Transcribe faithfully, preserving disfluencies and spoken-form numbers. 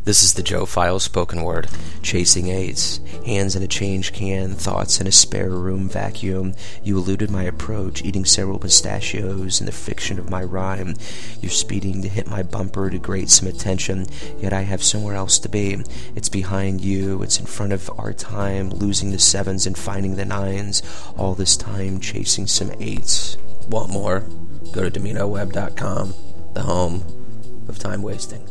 This is the Joe File spoken word. Chasing eights, hands in a change can, thoughts in a spare room vacuum. You eluded my approach, eating several pistachios in the fiction of my rhyme. You're speeding to hit my bumper to grate some attention, yet I have somewhere else to be. It's behind you, it's in front of our time, losing the sevens and finding the nines. All this time chasing some eights. Want more? Go to Domino Web dot com, the home of time wasting.